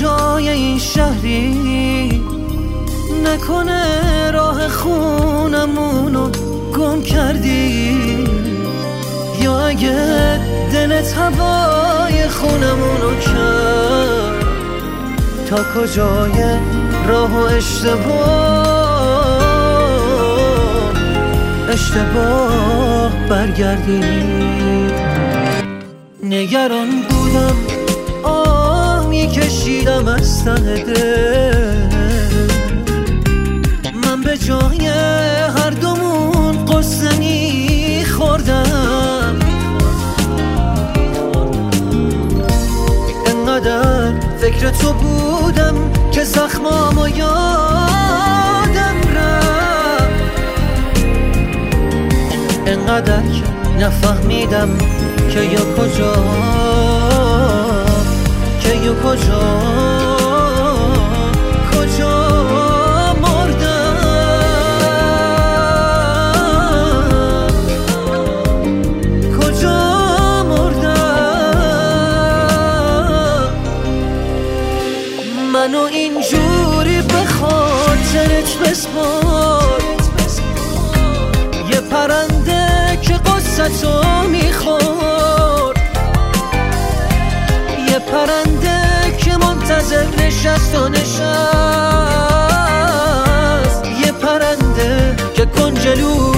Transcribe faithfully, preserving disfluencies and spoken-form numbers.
کجای این شهری، نکنه راه خونمونو گم کردی، یا اگه دلت هوای خونمونو کرد، تا کجای راه و اشتباه اشتباه برگردید. نگران بودم آه میکشیدم از ته دل، من به جای هر دومون قصه میخوردم، انقدر فکر تو بودم که زخمامو یادم رفت، انقدر که نفهمیدم که یا کجا که یا کجا کجا مردم، کجا مردم. منو اینجوری به خاطرت بسپار، یه پرنده که قصتو میخورد، یه پرنده که منتظر نشست و نشست، یه پرنده که کنجلو